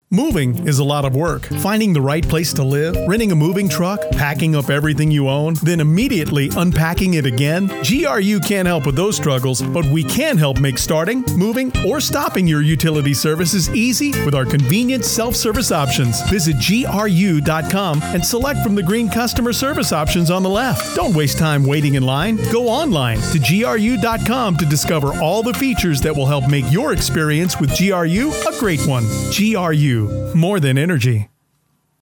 Moving is a lot of work. Finding the right place to live, renting a moving truck, packing up everything you own, then immediately unpacking it again. GRU can't help with those struggles, but we can help make starting, moving, or stopping your utility services easy with our convenient self-service options. Visit GRU.com and select from the green customer service options on the left. Don't waste time waiting in line. Go online to GRU.com to discover all the features that will help make your experience with GRU a great one. GRU. More than energy.